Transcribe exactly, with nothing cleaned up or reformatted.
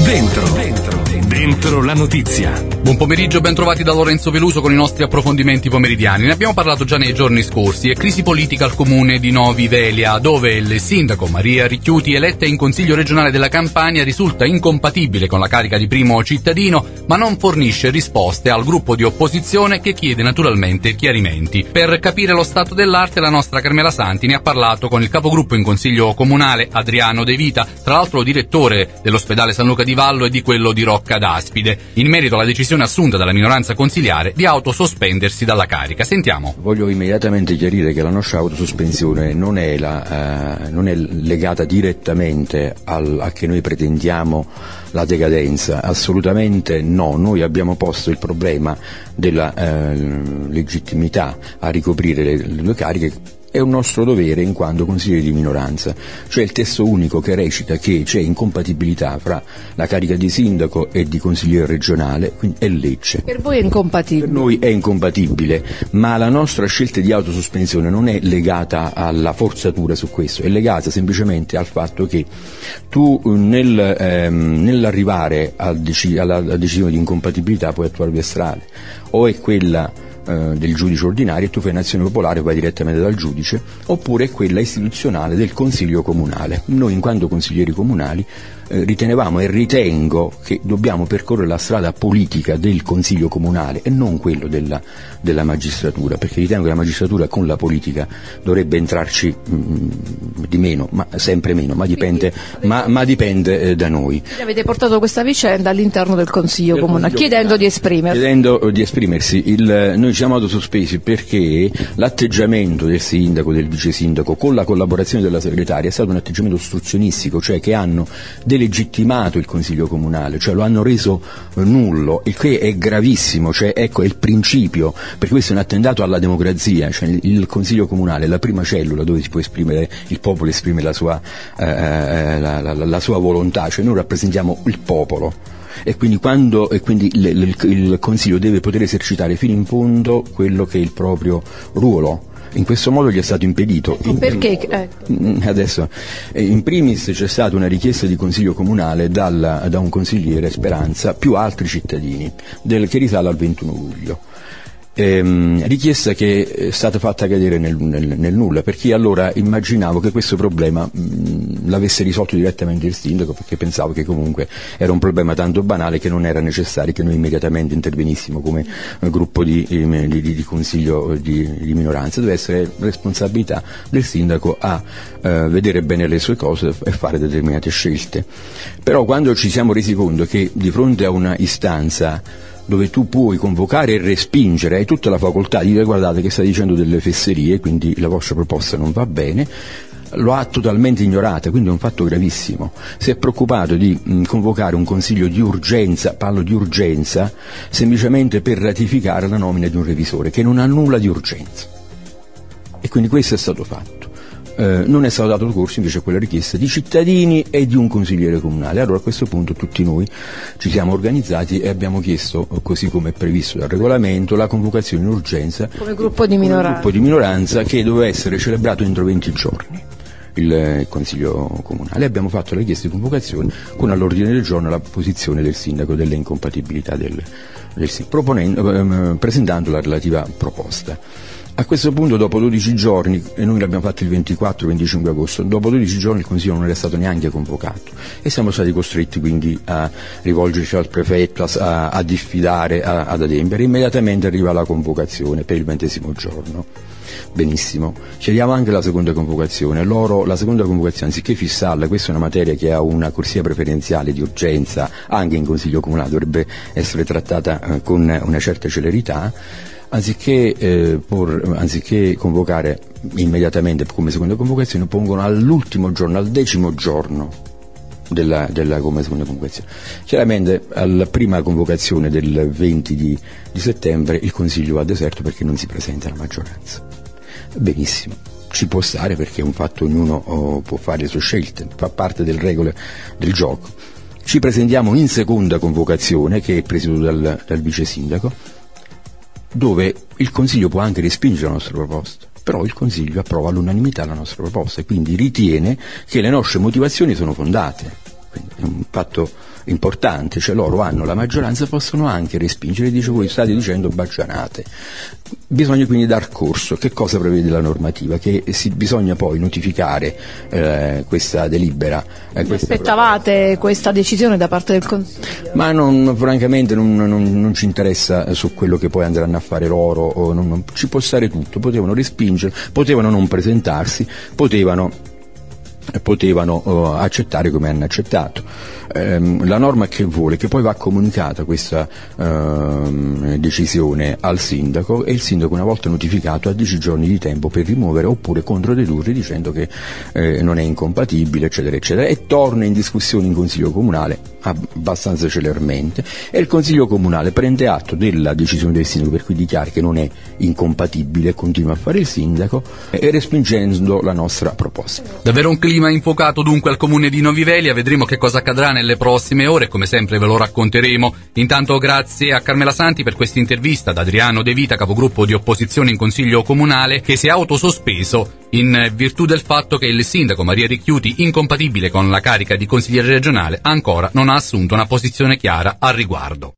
Dentro, dentro, dentro la notizia. Buon pomeriggio, ben trovati da Lorenzo Veluso con i nostri approfondimenti pomeridiani. Ne abbiamo parlato già nei giorni scorsi. È crisi politica al comune di Novi Velia, dove il sindaco Maria Ricchiuti, eletta in Consiglio regionale della Campania, risulta incompatibile con la carica di primo cittadino, ma non fornisce risposte al gruppo di opposizione che chiede naturalmente chiarimenti. Per capire lo stato dell'arte, la nostra Carmela Santi ne ha parlato con il capogruppo in Consiglio comunale Adriano De Vita, tra l'altro direttore dell'ospedale San Luca di Vallo e di quello di Rocca d'Aspide, in merito alla decisione assunta dalla minoranza consiliare di autosospendersi dalla carica. Sentiamo. Voglio immediatamente chiarire che la nostra autosospensione non è, la, eh, non è legata direttamente al, a che noi pretendiamo la decadenza, assolutamente no. Noi abbiamo posto il problema della eh, legittimità a ricoprire le, le due cariche. È un nostro dovere in quanto consiglieri di minoranza, cioè il testo unico che recita che c'è incompatibilità fra la carica di sindaco e di consigliere regionale, quindi è legge. Per voi è incompatibile? Per noi è incompatibile, ma la nostra scelta di autosospensione non è legata alla forzatura su questo, è legata semplicemente al fatto che tu nel, ehm, nell'arrivare al dec- alla, alla decisione di incompatibilità puoi attuare due strade, o è quella del giudice ordinario e tu fai un'azione popolare, vai direttamente dal giudice, oppure quella istituzionale del consiglio comunale. Noi in quanto consiglieri comunali eh, ritenevamo e ritengo che dobbiamo percorrere la strada politica del consiglio comunale e non quello della, della magistratura, perché ritengo che la magistratura con la politica dovrebbe entrarci mh, di meno, ma sempre meno, ma dipende, avete, ma, ma dipende eh, da noi. Quindi avete portato questa vicenda all'interno del consiglio del comunale, consiglio chiedendo comunale, di esprimersi. Chiedendo di esprimersi. Il, noi ci siamo autosospesi perché l'atteggiamento del sindaco, del vice sindaco, con la collaborazione della segretaria è stato un atteggiamento ostruzionistico, cioè che hanno delegittimato il consiglio comunale, cioè lo hanno reso nullo, il che è gravissimo, cioè ecco è il principio, perché questo è un attentato alla democrazia, cioè il, il consiglio comunale è la prima cellula dove si può esprimere, il popolo esprime la sua, eh, la, la, la, la sua volontà, cioè noi rappresentiamo il popolo. E quindi, quando, e quindi il, il, il Consiglio deve poter esercitare fino in fondo quello che è il proprio ruolo. In questo modo gli è stato impedito. Ecco, perché? Eh. Adesso, in primis c'è stata una richiesta di consiglio comunale dal, da un consigliere Speranza più altri cittadini, del, che risale al ventuno luglio. Ehm, richiesta che è stata fatta cadere nel, nel, nel nulla, perché allora immaginavo che questo problema mh, l'avesse risolto direttamente il sindaco, perché pensavo che comunque era un problema tanto banale che non era necessario che noi immediatamente intervenissimo come eh, gruppo di, eh, di, di consiglio di, di minoranza. Deve essere responsabilità del sindaco a eh, vedere bene le sue cose e fare determinate scelte. Però quando ci siamo resi conto che di fronte a una istanza dove tu puoi convocare e respingere, hai tutta la facoltà di dire guardate che stai dicendo delle fesserie, quindi la vostra proposta non va bene, lo ha totalmente ignorata, quindi è un fatto gravissimo. Si è preoccupato di mh, convocare un consiglio di urgenza, parlo di urgenza, semplicemente per ratificare la nomina di un revisore, che non ha nulla di urgenza. E quindi questo è stato fatto. Eh, non è stato dato corso invece a quella richiesta di cittadini e di un consigliere comunale. Allora a questo punto tutti noi ci siamo organizzati e abbiamo chiesto, così come è previsto dal regolamento, la convocazione in urgenza come gruppo di minoranza, gruppo di minoranza che doveva essere celebrato entro venti giorni. Il Consiglio Comunale. Abbiamo fatto la richiesta di convocazione con all'ordine del giorno la posizione del sindaco delle incompatibilità del, del proponendo, ehm, presentando la relativa proposta. A questo punto, dopo dodici giorni, e noi l'abbiamo fatto il ventiquattro venticinque agosto, dopo dodici giorni il Consiglio non era stato neanche convocato e siamo stati costretti quindi a rivolgerci al prefetto, a, a diffidare, a, ad adempiere. Immediatamente arriva la convocazione per il ventesimo giorno. Benissimo, scegliamo anche la seconda convocazione. Loro, la seconda convocazione, anziché fissarla, questa è una materia che ha una corsia preferenziale di urgenza, anche in Consiglio Comunale dovrebbe essere trattata eh, con una certa celerità. Anziché, eh, por, anziché convocare immediatamente come seconda convocazione, pongono all'ultimo giorno, al decimo giorno della, della come seconda convocazione. Chiaramente alla prima convocazione del venti di, di settembre il Consiglio va deserto perché non si presenta la maggioranza. Benissimo, ci può stare perché è un fatto, ognuno oh, può fare le sue scelte, fa parte delle regole del gioco. Ci presentiamo in seconda convocazione che è presieduta dal, dal vice sindaco, dove il Consiglio può anche respingere la nostra proposta, però il Consiglio approva all'unanimità la nostra proposta e quindi ritiene che le nostre motivazioni sono fondate. Quindi è un fatto importante, cioè loro hanno la maggioranza, possono anche respingere, dice voi state dicendo baggianate. Bisogna quindi dar corso. Che cosa prevede la normativa? Che si, bisogna poi notificare eh, questa delibera. Eh, questa Aspettavate proposta. Questa decisione da parte del Consiglio? Ma non, francamente non, non, non ci interessa su quello che poi andranno a fare loro, o non, non, ci può stare tutto, potevano respingere, potevano non presentarsi, potevano potevano uh, accettare come hanno accettato. Um, la norma che vuole che poi va comunicata questa uh, decisione al sindaco, e il sindaco, una volta notificato, ha dieci giorni di tempo per rimuovere oppure controdedurre dicendo che eh, non è incompatibile, eccetera eccetera, e torna in discussione in Consiglio Comunale abbastanza celermente, e il Consiglio Comunale prende atto della decisione del sindaco, per cui dichiara che non è incompatibile e continua a fare il sindaco, e respingendo la nostra proposta. Davvero un clima infuocato dunque al comune di Novi Velia. Vedremo che cosa accadrà nelle prossime ore, come sempre ve lo racconteremo. Intanto grazie a Carmela Santi per questa intervista, ad Adriano De Vita, capogruppo di opposizione in Consiglio Comunale, che si è autosospeso in virtù del fatto che il sindaco Maria Ricchiuti, incompatibile con la carica di consigliere regionale, ancora non ha assunto una posizione chiara al riguardo.